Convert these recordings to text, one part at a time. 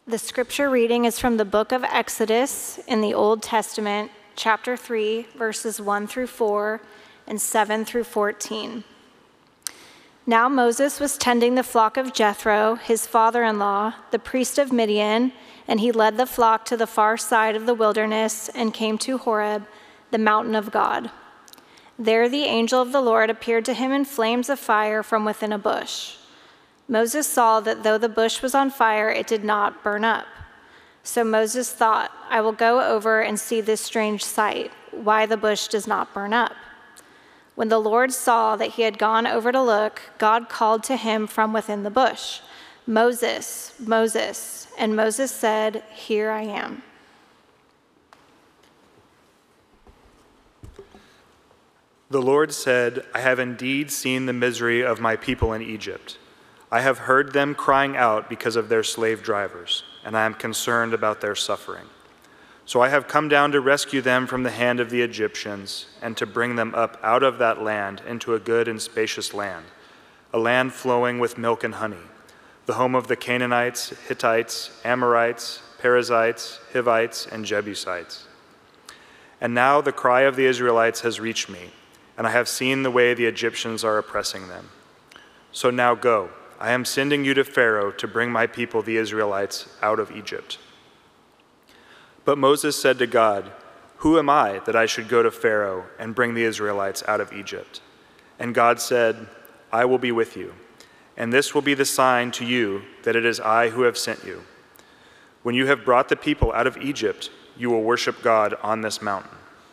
The scripture reading is from the book of Exodus in the Old Testament, chapter 3, verses 1 through 4 and 7 through 14. Now Moses was tending the flock of Jethro, his father-in-law, the priest of Midian, and he led the flock to the far side of the wilderness and came to Horeb, the mountain of God. There the angel of the Lord appeared to him in flames of fire from within a bush. Moses saw that though the bush was on fire, it did not burn up. So Moses thought, I will go over and see this strange sight, why the bush does not burn up. When the Lord saw that he had gone over to look, God called to him from within the bush, Moses, Moses. And Moses said, Here I am. The Lord said, I have indeed seen the misery of my people in Egypt. I have heard them crying out because of their slave drivers, and I am concerned about their suffering. So I have come down to rescue them from the hand of the Egyptians and to bring them up out of that land into a good and spacious land, a land flowing with milk and honey, the home of the Canaanites, Hittites, Amorites, Perizzites, Hivites, and Jebusites. And now the cry of the Israelites has reached me, and I have seen the way the Egyptians are oppressing them. So now go. I am sending you to Pharaoh to bring my people, the Israelites, out of Egypt. But Moses said to God, Who am I that I should go to Pharaoh and bring the Israelites out of Egypt? And God said, I will be with you, and this will be the sign to you that it is I who have sent you. When you have brought the people out of Egypt, you will worship God on this mountain.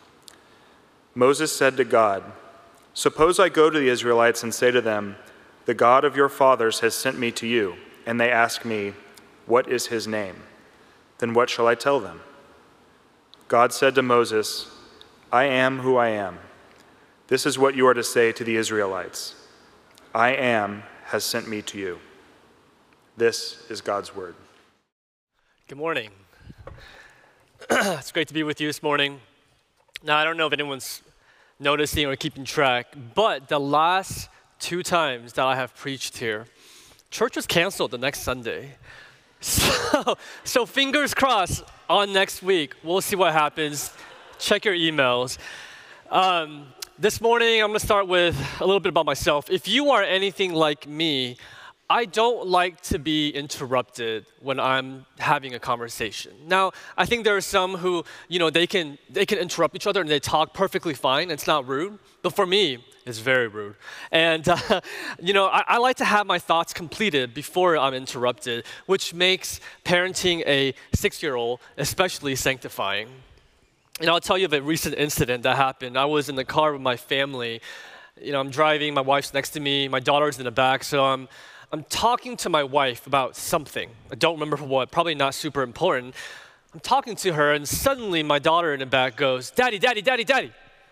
Moses said to God, Suppose I go to the Israelites and say to them, The God of your fathers has sent me to you, and they ask me, What is his name? Then what shall I tell them? God said to Moses, I am who I am. This is what you are to say to the Israelites. I am has sent me to you. This is God's word. Good morning. It's great to be with you this morning. Now, I don't know if anyone's noticing or keeping track, but the last 2 times that I have preached here, church was canceled the next Sunday. So fingers crossed on next week. We'll see what happens. Check your emails. This morning, I'm going to start with a little bit about myself. If you are anything like me, I don't like to be interrupted when I'm having a conversation. Now, I think there are some who, they can interrupt each other and they talk perfectly fine. It's not rude. But for me, it's very rude. And, I like to have my thoughts completed before I'm interrupted, which makes parenting a 6-year-old especially sanctifying. And I'll tell you of a recent incident that happened. I was in the car with my family. I'm driving, my wife's next to me, my daughter's in the back, so I'm talking to my wife about something. I don't remember what, probably not super important. I'm talking to her, and suddenly my daughter in the back goes, Daddy, Daddy, Daddy, Daddy.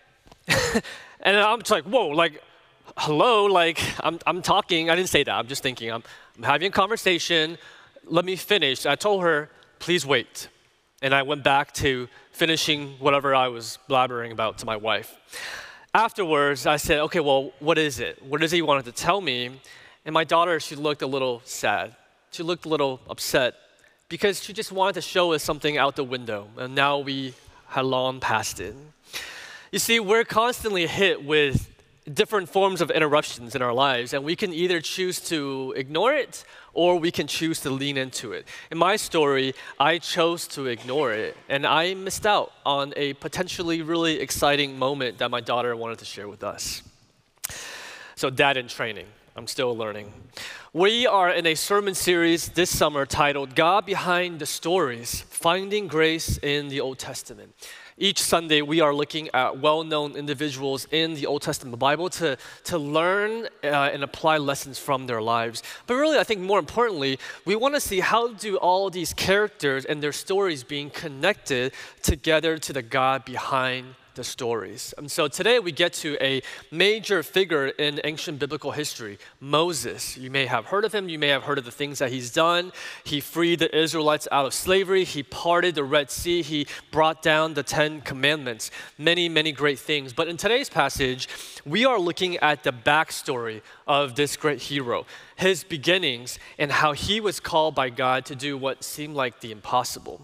And I'm just like, whoa, hello, I'm talking. I didn't say that. I'm just thinking, I'm having a conversation. Let me finish. I told her, please wait. And I went back to finishing whatever I was blabbering about to my wife. Afterwards, I said, okay, well, what is it? What is it you wanted to tell me? And my daughter, she looked a little sad. She looked a little upset because she just wanted to show us something out the window. And now we had long passed it. You see, we're constantly hit with different forms of interruptions in our lives, and we can either choose to ignore it or we can choose to lean into it. In my story, I chose to ignore it, and I missed out on a potentially really exciting moment that my daughter wanted to share with us. So, dad in training. I'm still learning. We are in a sermon series this summer titled God Behind the Stories, Finding Grace in the Old Testament. Each Sunday, we are looking at well-known individuals in the Old Testament Bible to learn and apply lessons from their lives. But really, I think more importantly, we want to see how do all these characters and their stories being connected together to the God behind the stories. And so today we get to a major figure in ancient biblical history, Moses. You may have heard of him. You may have heard of the things that he's done. He freed the Israelites out of slavery. He parted the Red Sea. He brought down the 10 Commandments. Many, many great things. But in today's passage, we are looking at the backstory of this great hero, his beginnings, and how he was called by God to do what seemed like the impossible.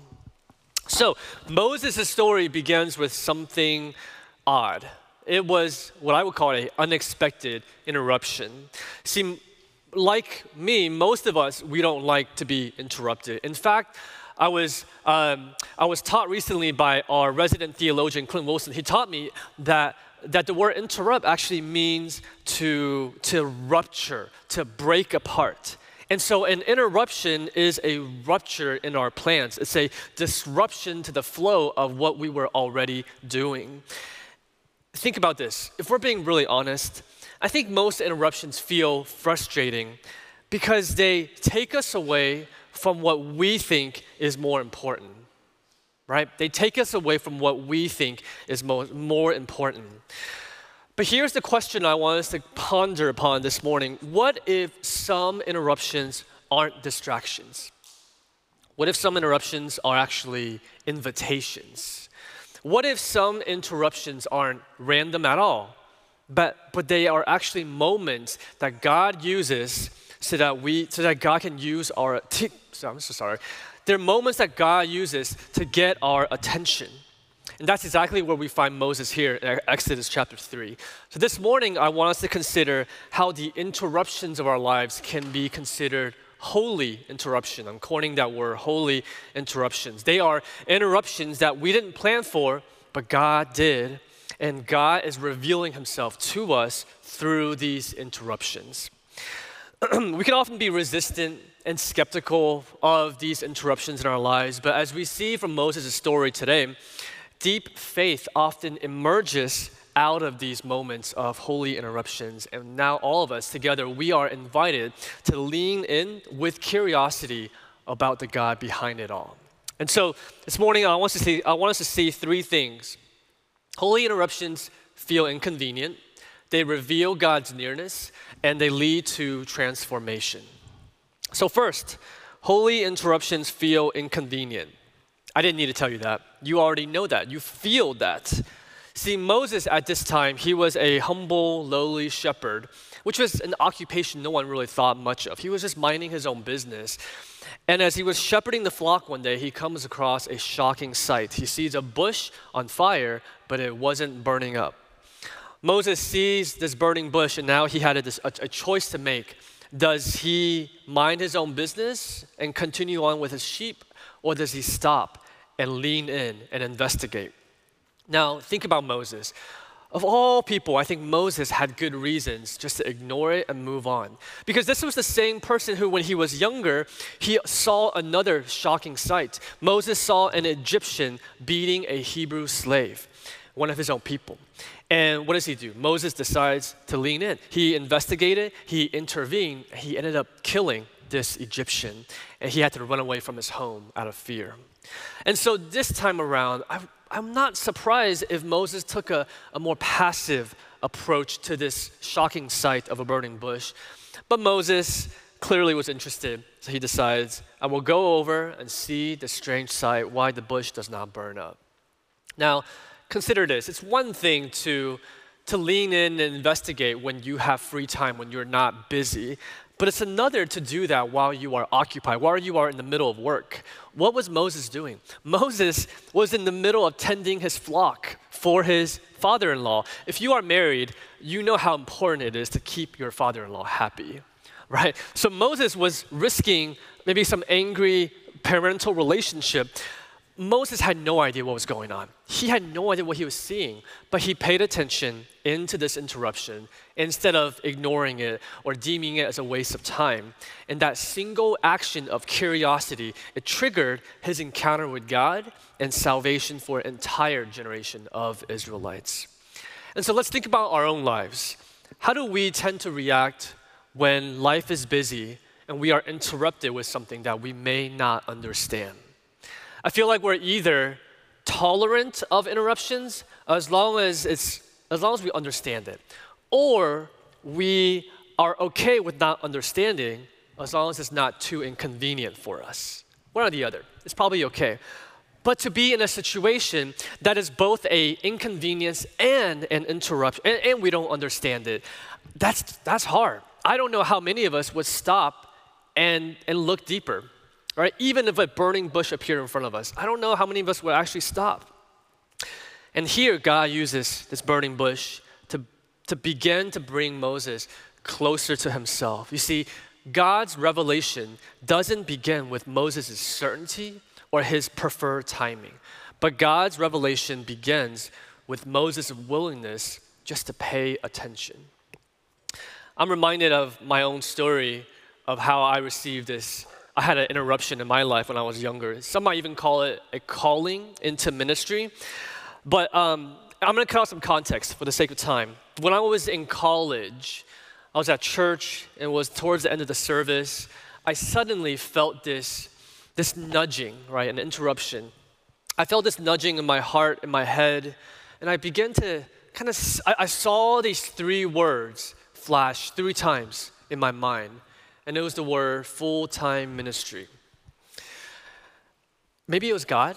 So Moses' story begins with something odd. It was what I would call an unexpected interruption. See, like me, most of us, we don't like to be interrupted. In fact, I was taught recently by our resident theologian, Clint Wilson. He taught me that the word interrupt actually means to rupture, to break apart. And so an interruption is a rupture in our plans. It's a disruption to the flow of what we were already doing. Think about this. If we're being really honest, I think most interruptions feel frustrating because they take us away from what we think is more important, right? They take us away from what we think is more important. But here's the question I want us to ponder upon this morning. What if some interruptions aren't distractions? What if some interruptions are actually invitations? What if some interruptions aren't random at all, but they are actually moments that God uses so that God can use I'm so sorry. They're moments that God uses to get our attention. And that's exactly where we find Moses here in Exodus chapter 3. So this morning, I want us to consider how the interruptions of our lives can be considered holy interruption. I'm coining that word, holy interruptions. They are interruptions that we didn't plan for, but God did. And God is revealing himself to us through these interruptions. We can often be resistant and skeptical of these interruptions in our lives, but as we see from Moses' story today, deep faith often emerges out of these moments of holy interruptions. And now all of us together, we are invited to lean in with curiosity about the God behind it all. And so this morning, I want us to see three things. Holy interruptions feel inconvenient. They reveal God's nearness, and they lead to transformation. So first, holy interruptions feel inconvenient. I didn't need to tell you that. You already know that. You feel that. See, Moses at this time, he was a humble, lowly shepherd, which was an occupation no one really thought much of. He was just minding his own business. And as he was shepherding the flock one day, he comes across a shocking sight. He sees a bush on fire, but it wasn't burning up. Moses sees this burning bush, and now he had a choice to make. Does he mind his own business and continue on with his sheep, or does he stop and lean in and investigate? Now, think about Moses. Of all people, I think Moses had good reasons just to ignore it and move on. Because this was the same person who, when he was younger, he saw another shocking sight. Moses saw an Egyptian beating a Hebrew slave, one of his own people. And what does he do? Moses decides to lean in. He investigated, he intervened, he ended up killing this Egyptian, and he had to run away from his home out of fear. And so this time around, I'm not surprised if Moses took a more passive approach to this shocking sight of a burning bush. But Moses clearly was interested, so he decides, I will go over and see the strange sight, why the bush does not burn up. Now, consider this. It's one thing to lean in and investigate when you have free time, when you're not busy. But it's another to do that while you are occupied, while you are in the middle of work. What was Moses doing? Moses was in the middle of tending his flock for his father-in-law. If you are married, you know how important it is to keep your father-in-law happy, right? So Moses was risking maybe some angry parental relationship. Moses had no idea what was going on. He had no idea what he was seeing, but he paid attention into this interruption instead of ignoring it or deeming it as a waste of time. And that single action of curiosity, it triggered his encounter with God and salvation for an entire generation of Israelites. And so let's think about our own lives. How do we tend to react when life is busy and we are interrupted with something that we may not understand? I feel like we're either tolerant of interruptions as long as we understand it. Or we are okay with not understanding as long as it's not too inconvenient for us. One or the other. It's probably okay. But to be in a situation that is both an inconvenience and an interruption, and we don't understand it, that's hard. I don't know how many of us would stop and look deeper, right? Even if a burning bush appeared in front of us, I don't know how many of us would actually stop. And here, God uses this burning bush to begin to bring Moses closer to himself. You see, God's revelation doesn't begin with Moses' certainty or his preferred timing, but God's revelation begins with Moses' willingness just to pay attention. I'm reminded of my own story of how I received this. I had an interruption in my life when I was younger. Some might even call it a calling into ministry. But I'm going to cut out some context for the sake of time. When I was in college, I was at church, and it was towards the end of the service. I suddenly felt this nudging, right, an interruption. I felt this nudging in my heart, in my head, and I began to I saw these 3 words flash 3 times in my mind, and it was the word full-time ministry. Maybe it was God,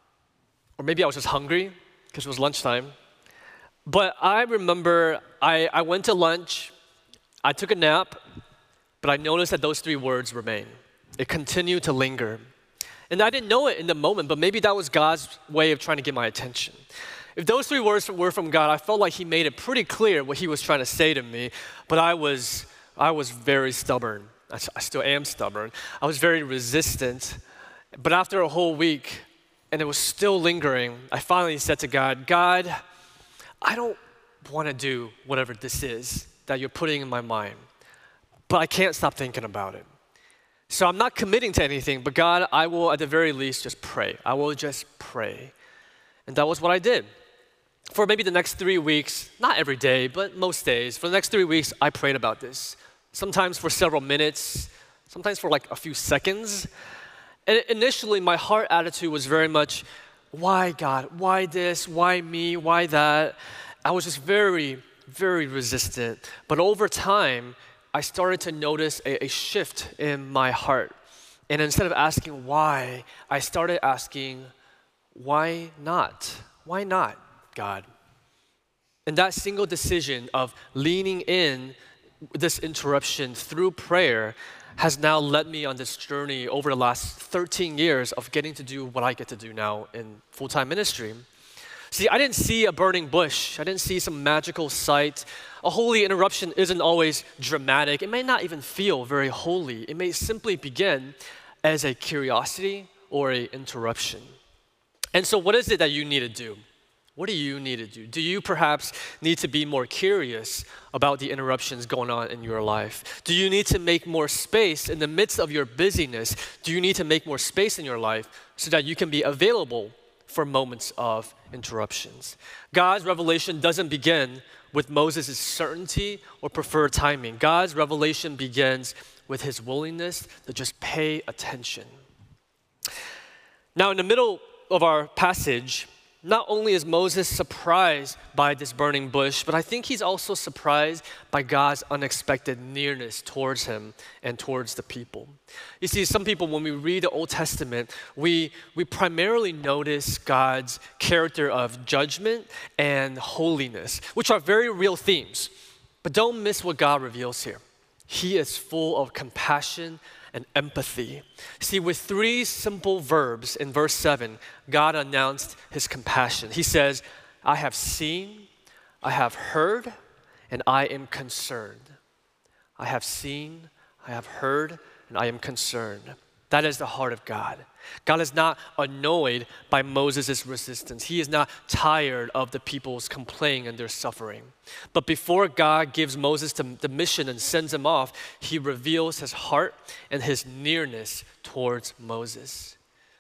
or maybe I was just hungry because it was lunchtime. But I remember I went to lunch, I took a nap, but I noticed that those 3 words remain. It continued to linger. And I didn't know it in the moment, but maybe that was God's way of trying to get my attention. If those 3 words were from God, I felt like He made it pretty clear what He was trying to say to me, but I was very stubborn. I still am stubborn. I was very resistant. But after a whole week, and it was still lingering, I finally said to God, God, I don't want to do whatever this is that you're putting in my mind, but I can't stop thinking about it. So I'm not committing to anything, but God, I will at the very least just pray. I will just pray. And that was what I did. For maybe the next 3 weeks, not every day, but most days, for the next 3 weeks, I prayed about this. Sometimes for several minutes, sometimes for like a few seconds. And initially, my heart attitude was very much, why God? Why this? Why me? Why that? I was just very, very resistant. But over time, I started to notice a shift in my heart. And instead of asking why, I started asking, why not? Why not, God? And that single decision of leaning in this interruption through prayer has now led me on this journey over the last 13 years of getting to do what I get to do now in full-time ministry. See, I didn't see a burning bush. I didn't see some magical sight. A holy interruption isn't always dramatic. It may not even feel very holy. It may simply begin as a curiosity or an interruption. And so what is it that you need to do? What do you need to do? Do you perhaps need to be more curious about the interruptions going on in your life? Do you need to make more space in the midst of your busyness? Do you need to make more space in your life so that you can be available for moments of interruptions? God's revelation doesn't begin with Moses' certainty or preferred timing. God's revelation begins with his willingness to just pay attention. Now, in the middle of our passage, not only is Moses surprised by this burning bush, but I think he's also surprised by God's unexpected nearness towards him and towards the people. You see, some people, when we read the Old Testament, we primarily notice God's character of judgment and holiness, which are very real themes. But don't miss what God reveals here. He is full of compassion and empathy. See, with 3 simple verbs in verse 7, God announced his compassion. He says, I have seen, I have heard, and I am concerned. I have seen, I have heard, and I am concerned. That is the heart of God. God is not annoyed by Moses' resistance. He is not tired of the people's complaining and their suffering. But before God gives Moses the mission and sends him off, he reveals his heart and his nearness towards Moses.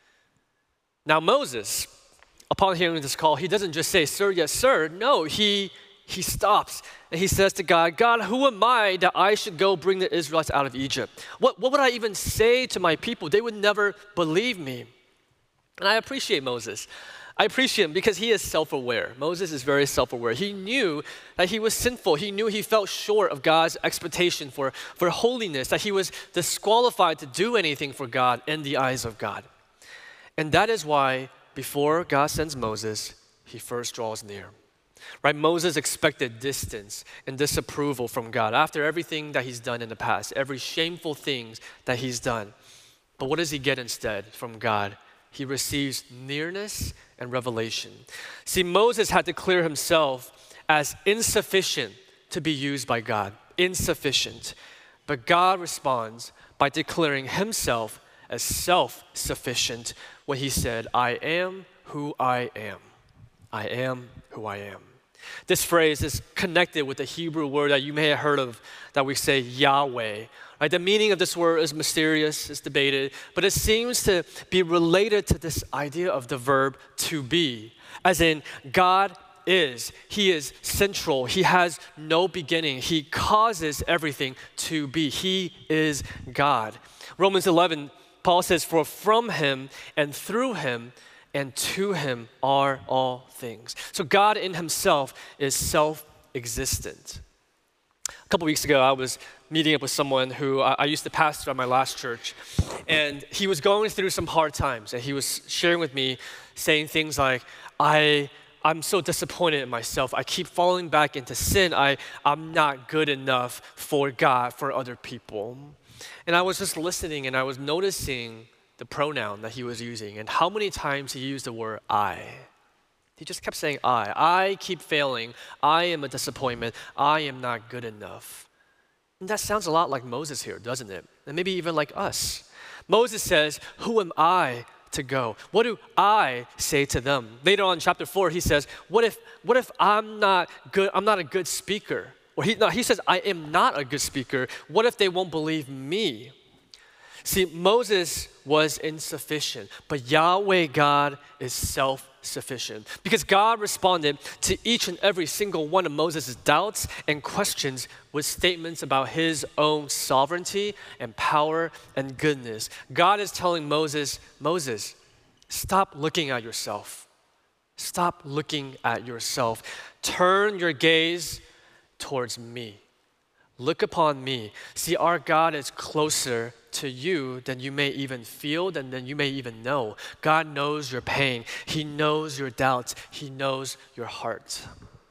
Now Moses, upon hearing this call, he doesn't just say, sir, yes, sir. No, he stops and he says to God, God, who am I that I should go bring the Israelites out of Egypt? What would I even say to my people? They would never believe me. And I appreciate Moses. I appreciate him because he is self-aware. Moses is very self-aware. He knew that he was sinful. He knew he fell short of God's expectation for holiness, that he was disqualified to do anything for God in the eyes of God. And that is why before God sends Moses, he first draws near. Right? Moses expected distance and disapproval from God after everything that he's done in the past, every shameful things that he's done. But what does he get instead from God? He receives nearness and revelation. See, Moses had to clear himself as insufficient to be used by God, insufficient. But God responds by declaring himself as self-sufficient when he said, I am who I am. I am who I am. This phrase is connected with the Hebrew word that you may have heard of that we say Yahweh. Right? The meaning of this word is mysterious, it's debated, but it seems to be related to this idea of the verb to be, as in God is. He is central. He has no beginning. He causes everything to be. He is God. Romans 11, Paul says, for from him and through him and to him are all things. So God in himself is self-existent. A couple weeks ago, I was meeting up with someone who I used to pastor at my last church, and he was going through some hard times, and he was sharing with me, saying things like, I'm so disappointed in myself. I keep falling back into sin. I'm not good enough for God, for other people. And I was just listening, and I was noticing the pronoun that he was using and how many times he used the word I. He just kept saying I. I keep failing. I am a disappointment. I am not good enough. And that sounds a lot like Moses here, doesn't it? And maybe even like us. Moses says, who am I to go? What do I say to them? Later on in chapter 4, he says, what if I'm not good, I'm not a good speaker? Or he says, I am not a good speaker. What if they won't believe me? See, Moses was insufficient, but Yahweh God is self-sufficient because God responded to each and every single one of Moses' doubts and questions with statements about his own sovereignty and power and goodness. God is telling Moses, Moses, stop looking at yourself. Stop looking at yourself. Turn your gaze towards me. Look upon me. See, our God is closer to you than you may even feel, than you may even know. God knows your pain. He knows your doubts. He knows your heart.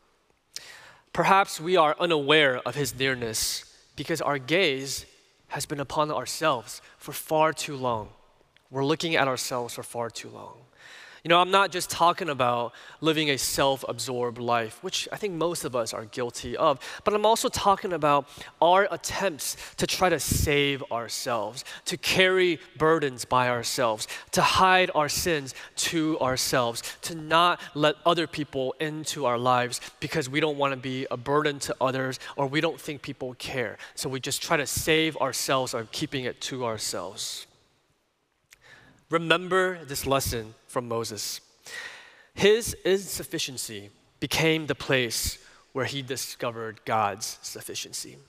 Perhaps we are unaware of his nearness because our gaze has been upon ourselves for far too long. We're looking at ourselves for far too long. You know, I'm not just talking about living a self-absorbed life, which I think most of us are guilty of, but I'm also talking about our attempts to try to save ourselves, to carry burdens by ourselves, to hide our sins to ourselves, to not let other people into our lives because we don't want to be a burden to others or we don't think people care. So we just try to save ourselves or keeping it to ourselves. Remember this lesson from Moses. His insufficiency became the place where he discovered God's sufficiency.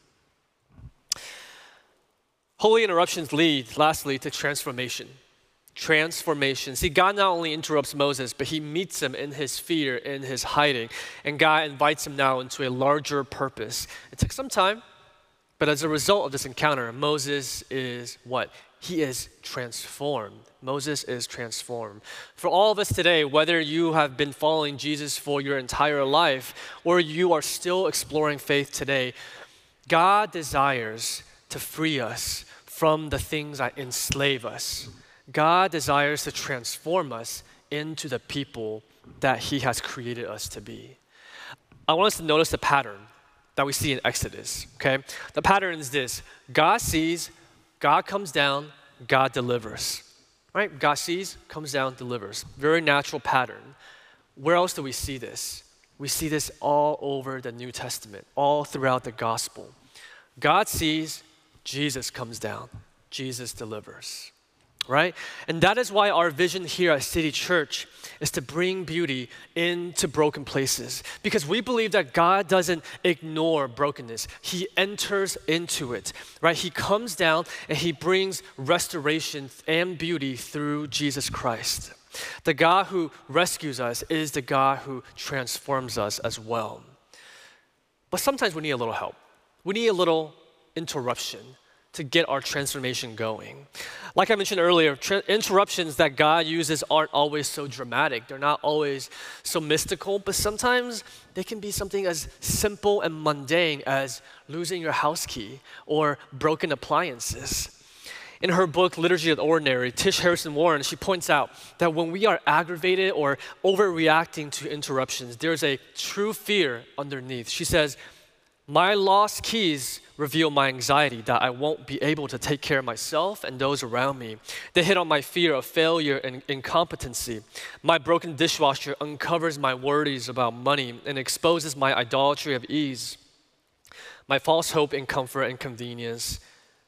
Holy interruptions lead, lastly, to transformation. Transformation. See, God not only interrupts Moses, but he meets him in his fear, in his hiding, and God invites him now into a larger purpose. It took some time, but as a result of this encounter, Moses is what? He is transformed. Moses is transformed. For all of us today, whether you have been following Jesus for your entire life or you are still exploring faith today, God desires to free us from the things that enslave us. God desires to transform us into the people that he has created us to be. I want us to notice the pattern that we see in Exodus, okay? The pattern is this: God sees, God comes down, God delivers, right? God sees, comes down, delivers. Very natural pattern. Where else do we see this? We see this all over the New Testament, all throughout the gospel. God sees, Jesus comes down, Jesus delivers. right? And that is why our vision here at City Church is to bring beauty into broken places. Because we believe that God doesn't ignore brokenness. He enters into it, right? He comes down and he brings restoration and beauty through Jesus Christ. The God who rescues us is the God who transforms us as well. But sometimes we need a little help. We need a little interruption to get our transformation going. Like I mentioned earlier, interruptions that God uses aren't always so dramatic. They're not always so mystical, but sometimes they can be something as simple and mundane as losing your house key or broken appliances. In her book, Liturgy of the Ordinary, Tish Harrison Warren, she points out that when we are aggravated or overreacting to interruptions, there's a true fear underneath. She says, "My lost keys reveal my anxiety that I won't be able to take care of myself and those around me. They hit on my fear of failure and incompetency. My broken dishwasher uncovers my worries about money and exposes my idolatry of ease, my false hope in comfort and convenience.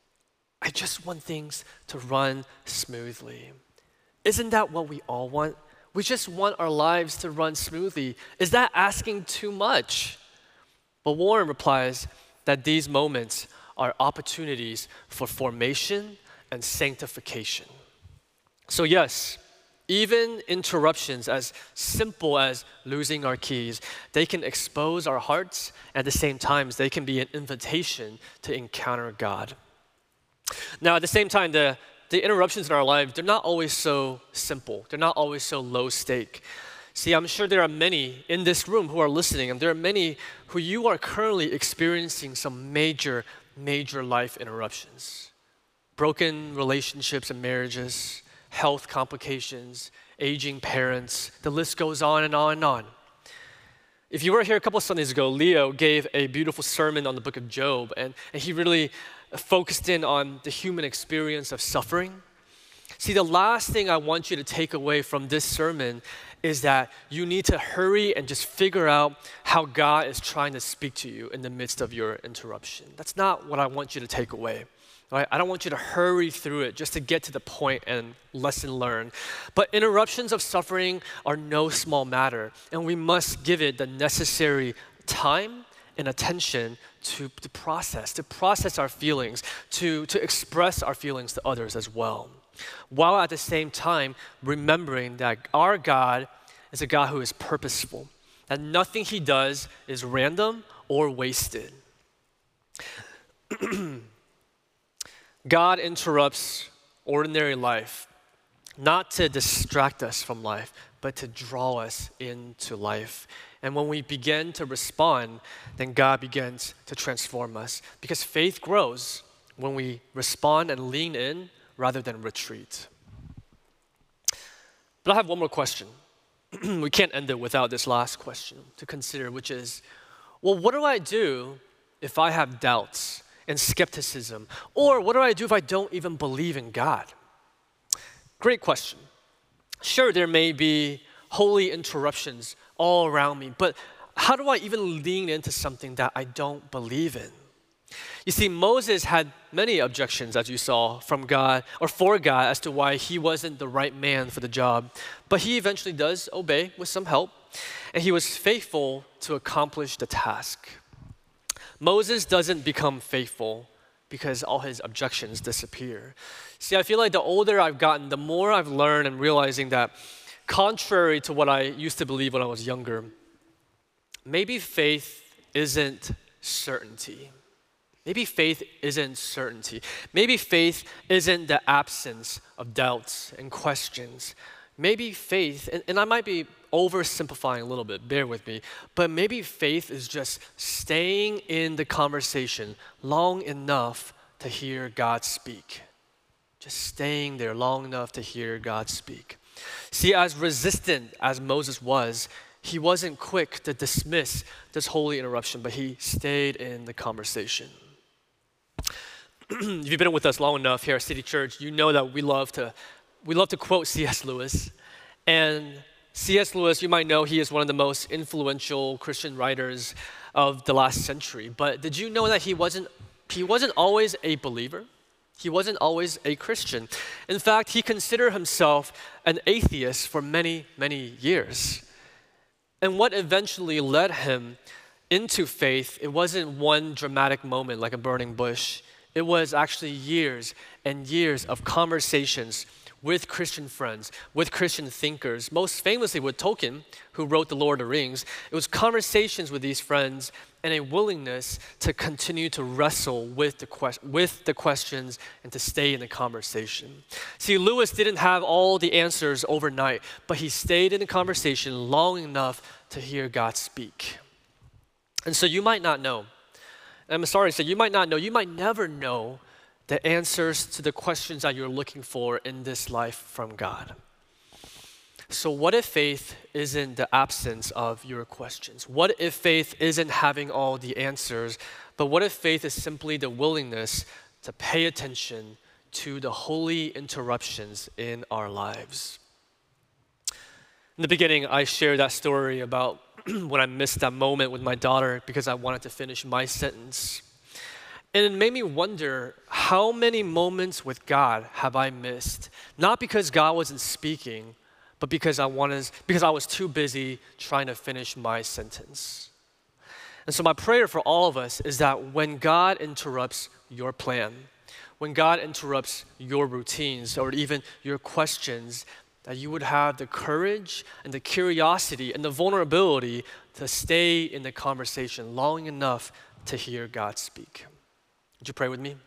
I just want things to run smoothly." Isn't that what we all want? We just want our lives to run smoothly. Is that asking too much? But Warren replies that these moments are opportunities for formation and sanctification. So yes, even interruptions as simple as losing our keys, they can expose our hearts. At the same time, they can be an invitation to encounter God. Now, at the same time, the interruptions in our life, they're not always so simple. They're not always so low stake. See, I'm sure there are many in this room who are listening, and there are many who you are currently experiencing some major life interruptions. Broken relationships and marriages, health complications, aging parents, the list goes on and on and on. If you were here a couple of Sundays ago, Leo gave a beautiful sermon on the book of Job, and he really focused in on the human experience of suffering. See, the last thing I want you to take away from this sermon is that you need to hurry and just figure out how God is trying to speak to you in the midst of your interruption. That's not what I want you to take away. Right? I don't want you to hurry through it just to get to the point and lesson learned. But interruptions of suffering are no small matter, and we must give it the necessary time and attention to process our feelings, to express our feelings to others as well, while at the same time remembering that our God is a God who is purposeful, that nothing he does is random or wasted. God interrupts ordinary life, not to distract us from life, but to draw us into life. And when we begin to respond, then God begins to transform us, because faith grows when we respond and lean in rather than retreat. But I have one more question. We can't end it without this last question to consider, which is, well, what do I do if I have doubts and skepticism? Or what do I do if I don't even believe in God? Great question. Sure, there may be holy interruptions all around me, but how do I even lean into something that I don't believe in? You see, Moses had many objections, as you saw, from God or for God as to why he wasn't the right man for the job. But he eventually does obey with some help, and he was faithful to accomplish the task. Moses doesn't become faithful because all his objections disappear. See, I feel like the older I've gotten, the more I've learned and realizing that contrary to what I used to believe when I was younger, maybe faith isn't certainty. Maybe faith isn't certainty. Maybe faith isn't the absence of doubts and questions. Maybe faith, and I might be oversimplifying a little bit, bear with me, but maybe faith is just staying in the conversation long enough to hear God speak. Just staying there long enough to hear God speak. See, as resistant as Moses was, he wasn't quick to dismiss this holy interruption, but he stayed in the conversation. If you've been with us long enough here at City Church, you know that we love to quote C.S. Lewis. And C.S. Lewis, you might know he is one of the most influential Christian writers of the last century. But did you know that he wasn't always a believer? He wasn't always a Christian. In fact, he considered himself an atheist for many, many years. And what eventually led him into faith, it wasn't one dramatic moment like a burning bush. It was actually years and years of conversations with Christian friends, with Christian thinkers, most famously with Tolkien, who wrote The Lord of the Rings. It was conversations with these friends and a willingness to continue to wrestle with the questions and to stay in the conversation. See, Lewis didn't have all the answers overnight, but he stayed in the conversation long enough to hear God speak. And so you might not know. I'm sorry to say, you might not know, you might never know the answers to the questions that you're looking for in this life from God. So what if faith isn't the absence of your questions? What if faith isn't having all the answers, but what if faith is simply the willingness to pay attention to the holy interruptions in our lives? In the beginning, I shared that story about when I missed that moment with my daughter because I wanted to finish my sentence. And it made me wonder, how many moments with God have I missed? Not because God wasn't speaking, but because I was too busy trying to finish my sentence. And so my prayer for all of us is that when God interrupts your plan, when God interrupts your routines or even your questions, that you would have the courage and the curiosity and the vulnerability to stay in the conversation long enough to hear God speak. Would you pray with me?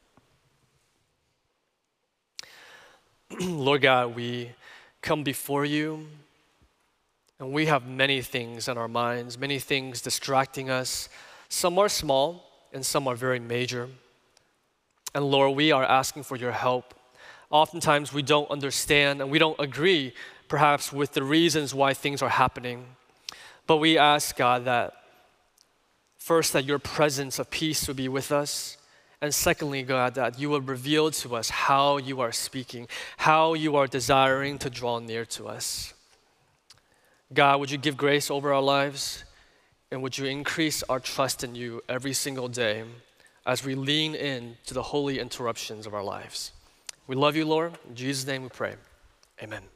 Lord God, we come before you, and we have many things on our minds, many things distracting us. Some are small, and some are very major. And Lord, we are asking for your help. Oftentimes we don't understand and we don't agree perhaps with the reasons why things are happening. But we ask, God, that first, that your presence of peace would be with us. And secondly, God, that you will reveal to us how you are speaking, how you are desiring to draw near to us. God, would you give grace over our lives? And would you increase our trust in you every single day as we lean in to the holy interruptions of our lives? We love you, Lord. In Jesus' name we pray. Amen.